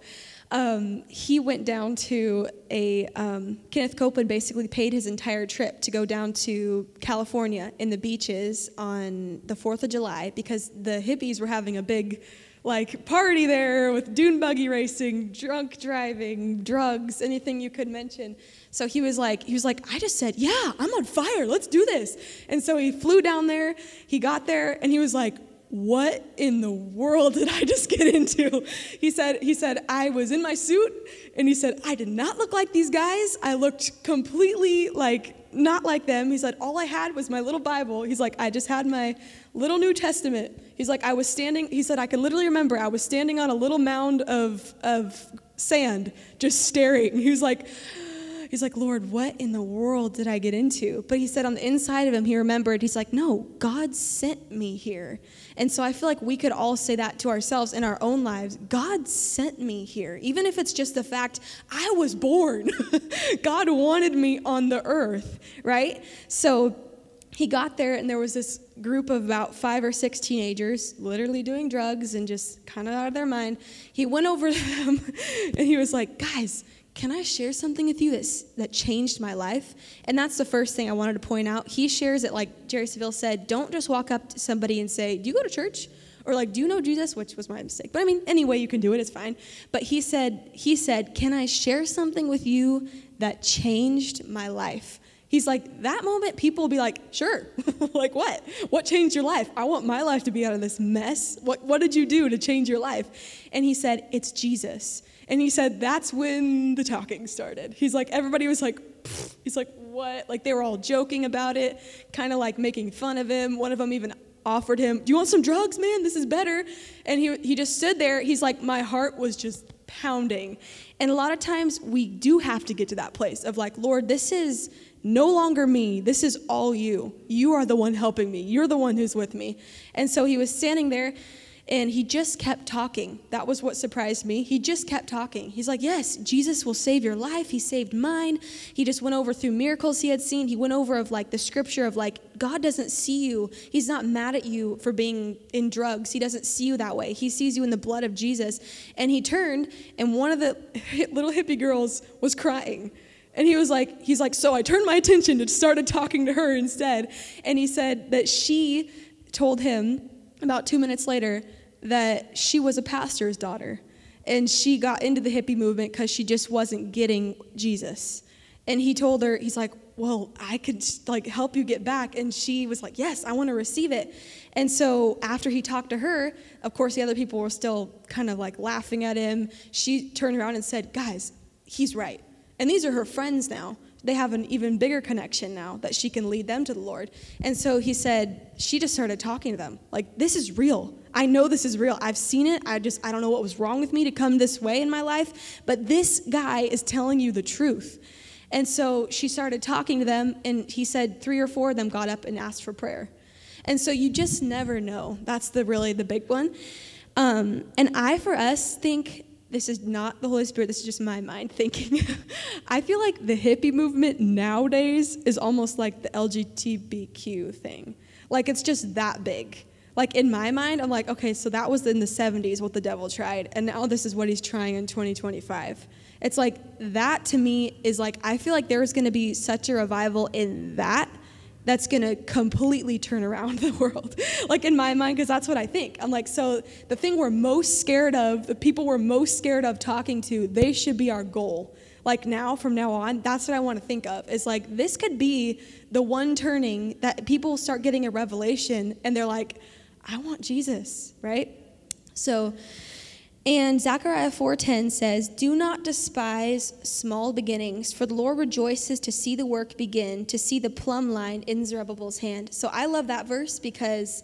He went down to Kenneth Copeland basically paid his entire trip to go down to California in the beaches on the 4th of July because the hippies were having a big party there with dune buggy racing, drunk driving, drugs, anything you could mention. So he was like, I just said, yeah, I'm on fire. Let's do this. And so he flew down there. He got there, and he was like, what in the world did I just get into? He said, I was in my suit, and he said, I did not look like these guys. I looked completely not like them. He said, all I had was my little Bible. He's like, I just had my little New Testament. He's like, he said, I can literally remember I was standing on a little mound of sand, just staring. He's like, Lord, what in the world did I get into? But he said on the inside of him, he remembered, he's like, no, God sent me here. And so I feel like we could all say that to ourselves in our own lives. God sent me here. Even if it's just the fact I was born. God wanted me on the earth, right? So he got there, and there was this group of about 5 or 6 teenagers literally doing drugs and just kind of out of their mind. He went over to them, and he was like, guys, can I share something with you that changed my life? And that's the first thing I wanted to point out. He shares it like Jerry Seville said, don't just walk up to somebody and say, do you go to church? Or do you know Jesus? Which was my mistake. But I mean, any way you can do it, it's fine. But he said, can I share something with you that changed my life? He's like, that moment, people will be like, sure. Like what? What changed your life? I want my life to be out of this mess. What did you do to change your life? And he said, it's Jesus. And he said, that's when the talking started. He's like, everybody was like, pfft. He's like, what? Like they were all joking about it, kind of like making fun of him. One of them even offered him, do you want some drugs, man? This is better. And he just stood there. He's like, my heart was just pounding. And a lot of times we do have to get to that place of like, Lord, this is no longer me. This is all you. You are the one helping me. You're the one who's with me. And so he was standing there, and he just kept talking. That was what surprised me. He just kept talking. He's like, yes, Jesus will save your life. He saved mine. He just went over through miracles he had seen. He went over of the scripture of God doesn't see you. He's not mad at you for being in drugs. He doesn't see you that way. He sees you in the blood of Jesus. And he turned, and one of the little hippie girls was crying. And he's like, so I turned my attention and started talking to her instead. And he said that she told him about 2 minutes later that she was a pastor's daughter. And she got into the hippie movement because she just wasn't getting Jesus. And he told her, he's like, well, I could like help you get back. And she was like, yes, I want to receive it. And so after he talked to her, of course, the other people were still kind of like laughing at him. She turned around and said, guys, he's right. And these are her friends now. They have an even bigger connection now that she can lead them to the Lord. And so he said, she just started talking to them. Like, this is real. I know this is real. I've seen it. I don't know what was wrong with me to come this way in my life. But this guy is telling you the truth. And so she started talking to them. And he said 3 or 4 of them got up and asked for prayer. And so you just never know. That's really the big one. And for us, think, this is not the Holy Spirit, this is just my mind thinking. I feel like the hippie movement nowadays is almost like the LGBTQ thing. Like, it's just that big. Like, in my mind, I'm like, okay, so that was in the 70s what the devil tried, and now this is what he's trying in 2025. It's like, that to me is like, I feel like there's going to be such a revival in that's going to completely turn around the world. Like, in my mind, because that's what I think. I'm like, so the thing we're most scared of, the people we're most scared of talking to, they should be our goal. Like, from now on, that's what I want to think of. Is like, this could be the one turning that people start getting a revelation, and they're like, I want Jesus, right? So, and Zechariah 4:10 says, do not despise small beginnings, for the Lord rejoices to see the work begin, to see the plumb line in Zerubbabel's hand. So I love that verse because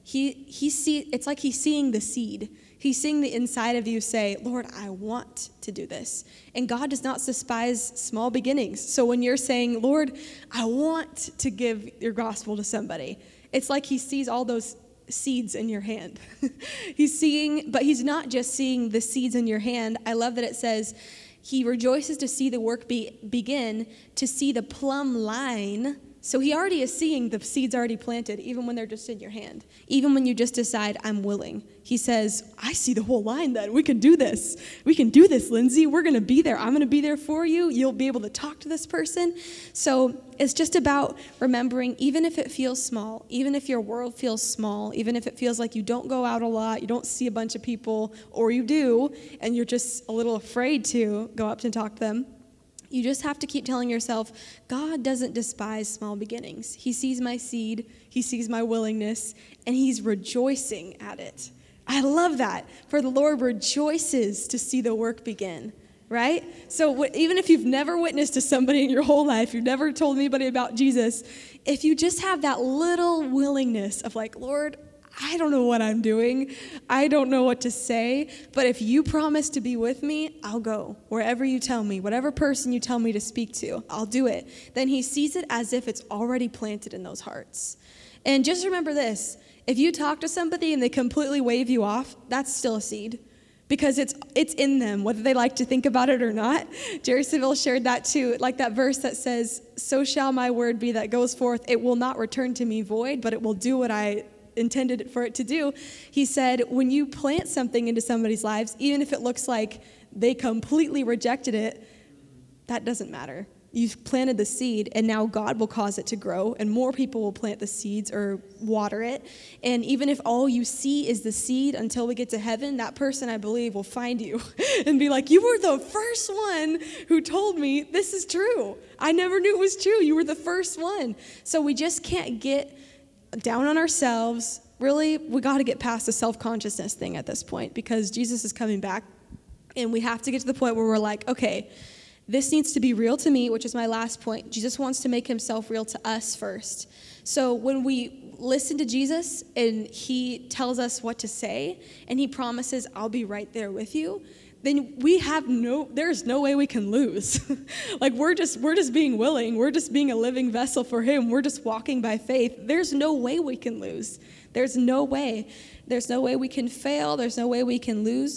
it's like he's seeing the seed. He's seeing the inside of you say, Lord, I want to do this. And God does not despise small beginnings. So when you're saying, Lord, I want to give your gospel to somebody, it's like he sees all those seeds in your hand. He's seeing, but he's not just seeing the seeds in your hand. I love that it says he rejoices to see the work begin, to see the plumb line. So he already is seeing the seeds already planted, even when they're just in your hand. Even when you just decide, I'm willing. He says, I see the whole line then. We can do this. We can do this, Lindsay. We're going to be there. I'm going to be there for you. You'll be able to talk to this person. So it's just about remembering, even if it feels small, even if your world feels small, even if it feels like you don't go out a lot, you don't see a bunch of people, or you do, and you're just a little afraid to go up and talk to them. You just have to keep telling yourself, God doesn't despise small beginnings. He sees my seed, he sees my willingness, and he's rejoicing at it. I love that. For the Lord rejoices to see the work begin, right? So even if you've never witnessed to somebody in your whole life, you've never told anybody about Jesus, if you just have that little willingness of like, Lord, I don't know what I'm doing. I don't know what to say. But if you promise to be with me, I'll go. Wherever you tell me, whatever person you tell me to speak to, I'll do it. Then he sees it as if it's already planted in those hearts. And just remember this. If you talk to somebody and they completely wave you off, that's still a seed. Because it's in them, whether they like to think about it or not. Jerry Seville shared that too, like that verse that says, so shall my word be that goes forth. It will not return to me void, but it will do what I intended for it to do. He said, when you plant something into somebody's lives, even if it looks like they completely rejected it, that doesn't matter. You've planted the seed, and now God will cause it to grow, and more people will plant the seeds or water it. And even if all you see is the seed until we get to heaven, that person, I believe, will find you and be like, you were the first one who told me this is true. I never knew it was true. You were the first one. So we just can't get down on ourselves. Really, we got to get past the self-consciousness thing at this point, because Jesus is coming back, and we have to get to the point where we're like, okay, this needs to be real to me, which is my last point. Jesus wants to make himself real to us first. So when we listen to Jesus and he tells us what to say, and he promises, I'll be right there with you, then there's no way we can lose. Like, we're just being willing. We're just being a living vessel for him. We're just walking by faith. There's no way we can lose. There's no way. There's no way we can fail. There's no way we can lose.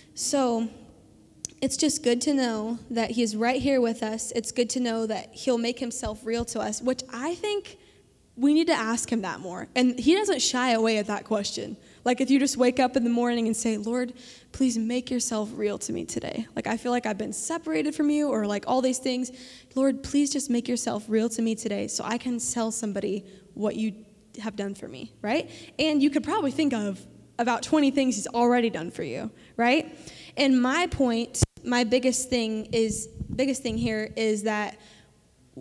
So it's just good to know that he is right here with us. It's good to know that he'll make himself real to us, which I think we need to ask him that more. And he doesn't shy away at that question. Like, if you just wake up in the morning and say, Lord, please make yourself real to me today. Like, I feel like I've been separated from you, or like all these things. Lord, please just make yourself real to me today so I can tell somebody what you have done for me, right? And you could probably think of about 20 things he's already done for you, right? And my point, my biggest thing here is that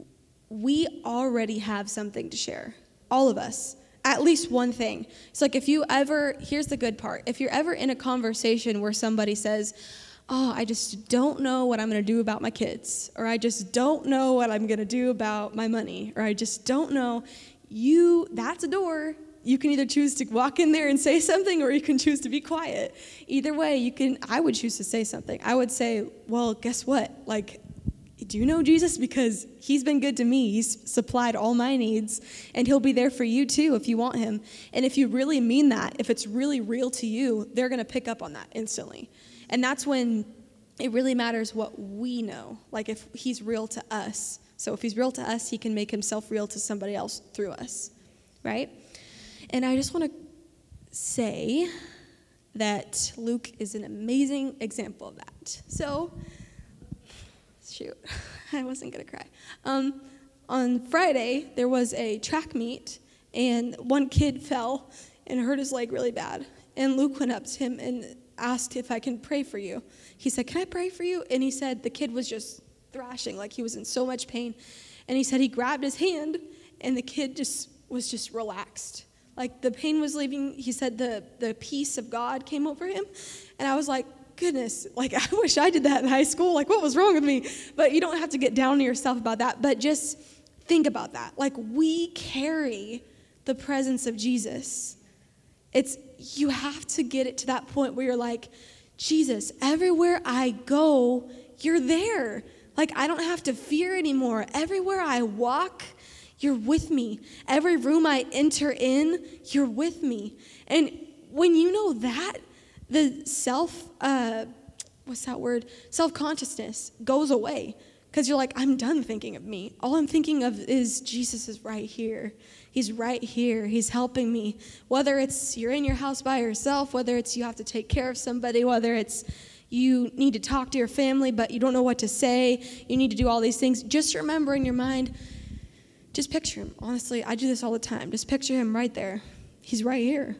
we already have something to share, all of us. At least one thing. It's like here's the good part. If you're ever in a conversation where somebody says, oh, I just don't know what I'm going to do about my kids, or I just don't know what I'm going to do about my money, or I just don't know, that's a door. You can either choose to walk in there and say something, or you can choose to be quiet. Either way, I would choose to say something. I would say, well, guess what? Like, do you know Jesus? Because he's been good to me. He's supplied all my needs, and he'll be there for you too if you want him. And if you really mean that, if it's really real to you, they're going to pick up on that instantly. And that's when it really matters what we know, like if he's real to us. So if he's real to us, he can make himself real to somebody else through us, right? And I just want to say that Luke is an amazing example of that. So, shoot, I wasn't going to cry. On Friday, there was a track meet, and one kid fell and hurt his leg really bad. And Luke went up to him and asked if I can pray for you. He said, can I pray for you? And he said the kid was just thrashing, like he was in so much pain. And he said he grabbed his hand, and the kid was just relaxed. Like the pain was leaving. He said the peace of God came over him. And I was like, goodness, like I wish I did that in high school. Like what was wrong with me? But you don't have to get down on yourself about that. But just think about that. Like we carry the presence of Jesus. You have to get it to that point where you're like, Jesus, everywhere I go, you're there. Like I don't have to fear anymore. Everywhere I walk, you're with me. Every room I enter in, you're with me. And when you know that, the self-consciousness goes away. Because you're like, I'm done thinking of me. All I'm thinking of is Jesus is right here. He's right here. He's helping me. Whether it's you're in your house by yourself, whether it's you have to take care of somebody, whether it's you need to talk to your family, but you don't know what to say, you need to do all these things. Just remember in your mind, just picture him. Honestly, I do this all the time. Just picture him right there. He's right here.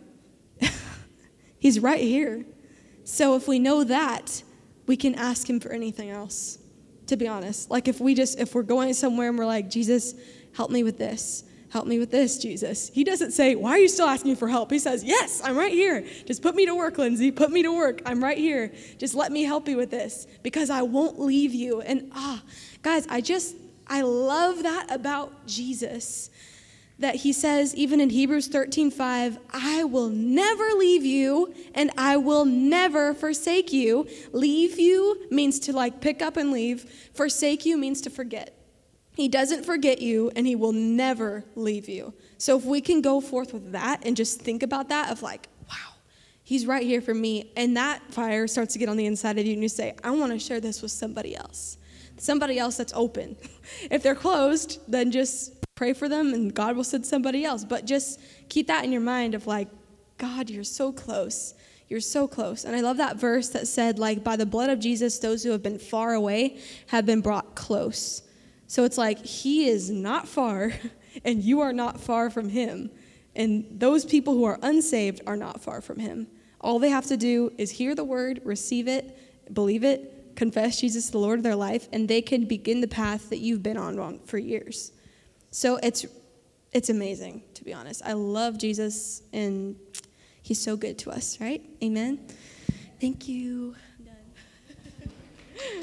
He's right here. So if we know that, we can ask him for anything else, to be honest. Like if we're going somewhere and we're like, Jesus, help me with this. Help me with this, Jesus. He doesn't say, why are you still asking me for help? He says, yes, I'm right here. Just put me to work, Lindsay. Put me to work. I'm right here. Just let me help you with this because I won't leave you. And guys, I love that about Jesus, that he says, even in Hebrews 13:5, I will never leave you and I will never forsake you. Leave you means to like pick up and leave. Forsake you means to forget. He doesn't forget you, and he will never leave you. So if we can go forth with that and just think about that of like, wow, he's right here for me, and that fire starts to get on the inside of you, and you say, I want to share this with somebody else that's open. If they're closed, then just pray for them, and God will send somebody else. But just keep that in your mind of like, God, you're so close. You're so close. And I love that verse that said, like, by the blood of Jesus, those who have been far away have been brought close. So it's like he is not far, and you are not far from him. And those people who are unsaved are not far from him. All they have to do is hear the word, receive it, believe it, confess Jesus is the Lord of their life, and they can begin the path that you've been on for years. So it's amazing, to be honest. I love Jesus, and he's so good to us, right? Amen. Thank you. I'm done.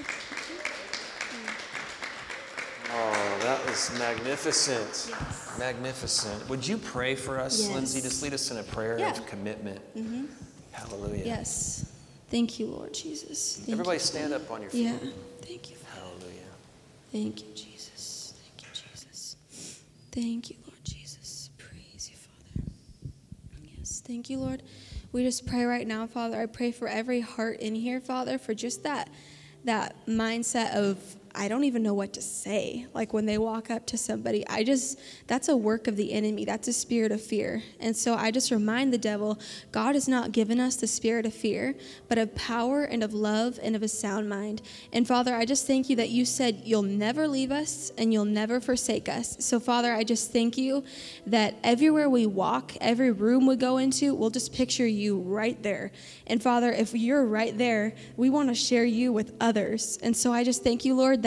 Oh, that was magnificent. Yes. Magnificent. Would you pray for us, Yes. Lindsay? Just lead us in a prayer of commitment. Mm-hmm. Hallelujah. Yes. Thank you, Lord Jesus. Thank Everybody you. stand up on your feet. Yeah. Thank you, Father. Hallelujah. Thank you, Jesus. Thank you, Jesus. Thank you, Lord Jesus. Praise you, Father. Yes, thank you, Lord. We just pray right now, Father. I pray for every heart in here, Father, for just that mindset of, I don't even know what to say. Like when they walk up to somebody, that's a work of the enemy. That's a spirit of fear. And so I just remind the devil, God has not given us the spirit of fear, but of power and of love and of a sound mind. And Father, I just thank you that you said you'll never leave us and you'll never forsake us. So Father, I just thank you that everywhere we walk, every room we go into, we'll just picture you right there. And Father, if you're right there, we want to share you with others. And so I just thank you, Lord,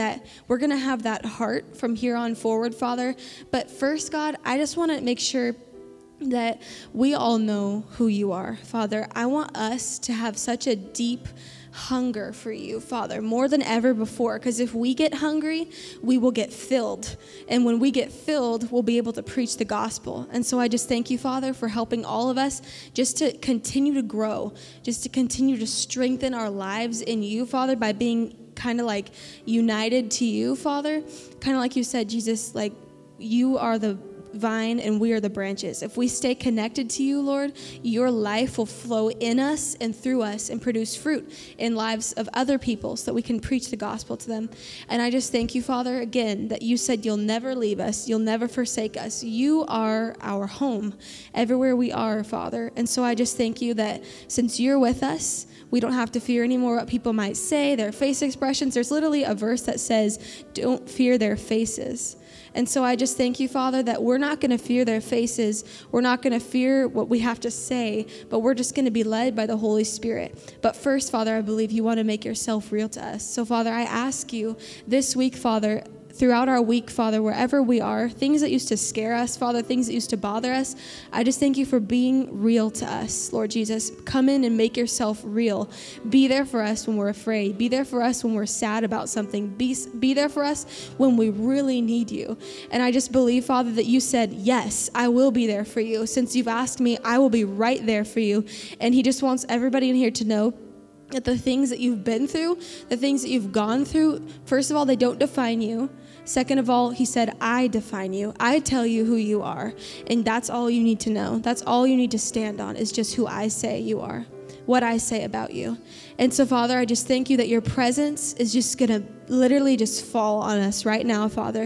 that we're going to have that heart from here on forward, Father. But first, God, I just want to make sure that we all know who you are, Father. I want us to have such a deep hunger for you, Father, more than ever before, because if we get hungry, we will get filled. And when we get filled, we'll be able to preach the gospel. And so I just thank you, Father, for helping all of us just to continue to grow, just to continue to strengthen our lives in you, Father, by being kind of like united to you, Father. Kind of like you said, Jesus, like you are the vine and we are the branches. If we stay connected to you, Lord, your life will flow in us and through us and produce fruit in lives of other people so that we can preach the gospel to them. And I just thank you, Father, again, that you said you'll never leave us, you'll never forsake us. You are our home everywhere we are, Father. And so I just thank you that since you're with us, we don't have to fear anymore what people might say, their face expressions. There's literally a verse that says, don't fear their faces. And so I just thank you, Father, that we're not going to fear their faces. We're not going to fear what we have to say, but we're just going to be led by the Holy Spirit. But first, Father, I believe you want to make yourself real to us. So, Father, I ask you this week, Father, throughout our week, Father, wherever we are, things that used to scare us, Father, things that used to bother us, I just thank you for being real to us, Lord Jesus. Come in and make yourself real. Be there for us when we're afraid. Be there for us when we're sad about something. Be there for us when we really need you. And I just believe, Father, that you said, yes, I will be there for you. Since you've asked me, I will be right there for you. And he just wants everybody in here to know that the things that you've been through, the things that you've gone through, first of all, they don't define you. Second of all, he said, I define you. I tell you who you are. And that's all you need to know. That's all you need to stand on is just who I say you are, what I say about you. And so, Father, I just thank you that your presence is just going to literally just fall on us right now, Father.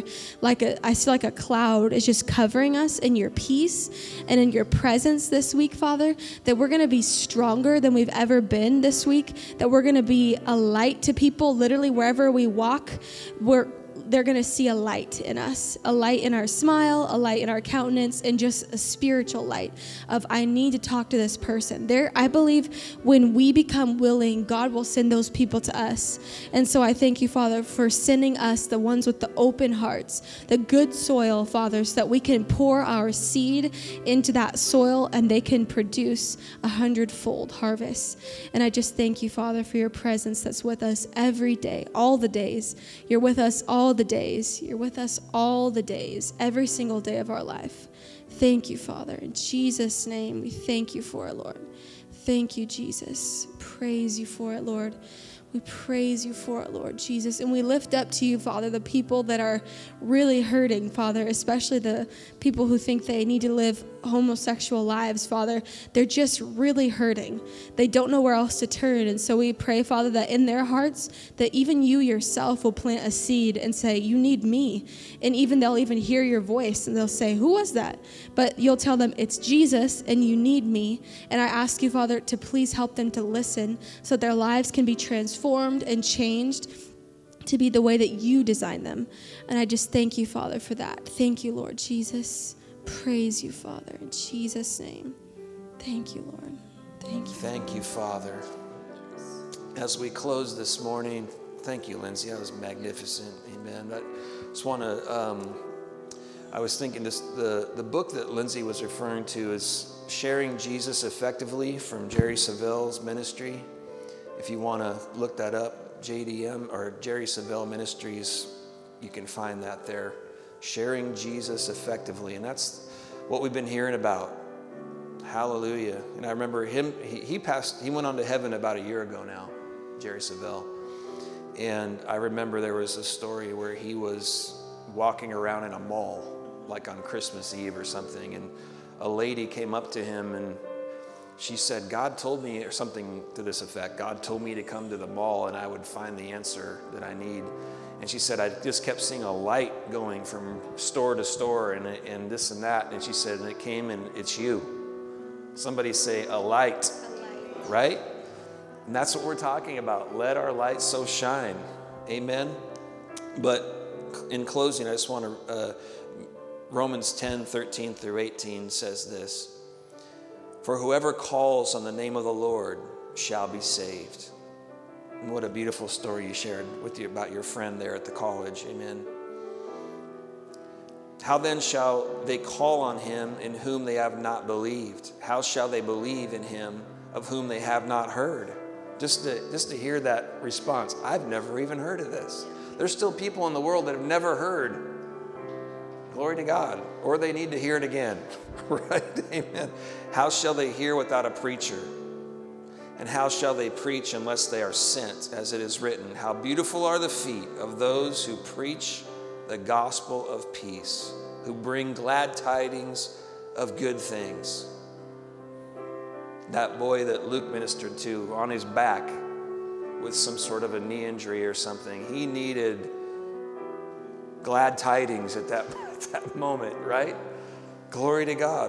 I see like a cloud is just covering us in your peace and in your presence this week, Father, that we're going to be stronger than we've ever been this week, that we're going to be a light to people literally wherever we walk. They're going to see a light in us, a light in our smile, a light in our countenance, and just a spiritual light of, I need to talk to this person. I believe when we become willing, God will send those people to us. And so I thank you, Father, for sending us the ones with the open hearts, the good soil, Father, so that we can pour our seed into that soil and they can produce 100-fold harvest. And I just thank you, Father, for your presence that's with us every day, all the days. You're with us all the days. You're with us all the days, every single day of our life. Thank you, Father. In Jesus' name, we thank you for it, Lord. Thank you, Jesus. Praise you for it, Lord. We praise you for it, Lord Jesus. And we lift up to you, Father, the people that are really hurting, Father, especially the people who think they need to live homosexual lives, Father. They're just really hurting. They don't know where else to turn. And so we pray, Father, that in their hearts, that even you yourself will plant a seed and say, you need me. And even they'll even hear your voice and they'll say, who was that? But you'll tell them it's Jesus and you need me. And I ask you, Father, to please help them to listen so that their lives can be transformed and changed to be the way that you designed them. And I just thank you, Father, for that. Thank you, Lord Jesus. Praise you, Father, in Jesus' name. Thank you, Lord. Thank you. Thank you, Father. As we close this morning, thank you, Lindsay. That was magnificent. Amen. I just want to, I was thinking this, the book that Lindsay was referring to is Sharing Jesus Effectively from Jerry Savelle's ministry. If you want to look that up, JDM or Jerry Savelle Ministries, you can find that there. Sharing Jesus Effectively. And that's what we've been hearing about. Hallelujah. And I remember him, he went on to heaven about a year ago now, Jerry Savelle. And I remember there was a story where he was walking around in a mall, like on Christmas Eve or something, and a lady came up to him and she said, God told me, or something to this effect, God told me to come to the mall and I would find the answer that I need. And she said, I just kept seeing a light going from store to store and this and that. And she said, and it came and it's you. Somebody say, a light. Right? And that's what we're talking about. Let our light so shine. Amen. But in closing, I just want to, Romans 10:13 through 18 says this. For whoever calls on the name of the Lord shall be saved. And what a beautiful story you shared with you about your friend there at the college. Amen. How then shall they call on him in whom they have not believed? How shall they believe in him of whom they have not heard? Just to hear that response. I've never even heard of this. There's still people in the world that have never heard. Glory to God. Or they need to hear it again. Right? Amen. How shall they hear without a preacher? And how shall they preach unless they are sent? As it is written, how beautiful are the feet of those who preach the gospel of peace, who bring glad tidings of good things. That boy that Luke ministered to on his back with some sort of a knee injury or something, he needed glad tidings at that moment, right? Glory to God.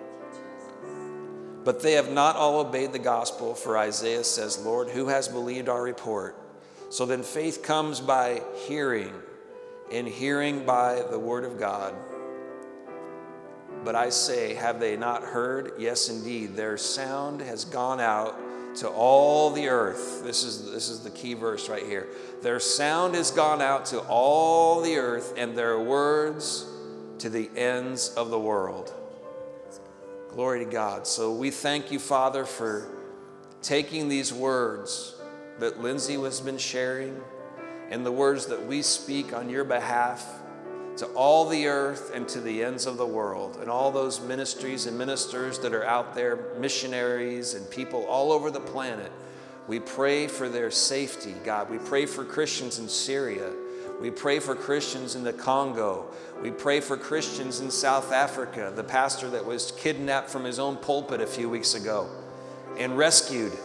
But they have not all obeyed the gospel, for Isaiah says, Lord, who has believed our report? So then faith comes by hearing, and hearing by the word of God. But I say, have they not heard? Yes, indeed, their sound has gone out to all the earth. This is the key verse right here. Their sound has gone out to all the earth, and their words to the ends of the world. Glory to God. So we thank you, Father, for taking these words that Lindsay has been sharing and the words that we speak on your behalf to all the earth and to the ends of the world, and all those ministries and ministers that are out there, missionaries and people all over the planet. We pray for their safety, God. We pray for Christians in Syria. We pray for Christians in the Congo. We pray for Christians in South Africa, the pastor that was kidnapped from his own pulpit a few weeks ago and rescued.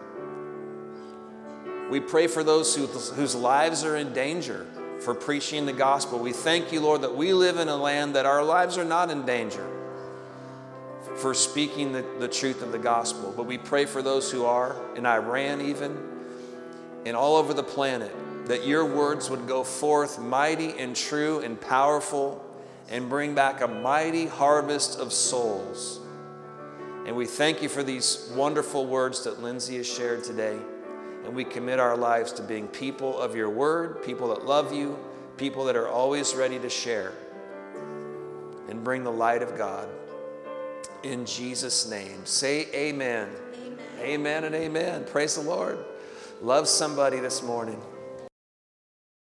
We pray for those whose lives are in danger for preaching the gospel. We thank you, Lord, that we live in a land that our lives are not in danger for speaking the truth of the gospel. But we pray for those who are, in Iran even, and all over the planet, that your words would go forth mighty and true and powerful and bring back a mighty harvest of souls. And we thank you for these wonderful words that Lindsay has shared today. And we commit our lives to being people of your word, people that love you, people that are always ready to share and bring the light of God. In Jesus' name, say amen. Amen, amen and amen. Praise the Lord. Love somebody this morning.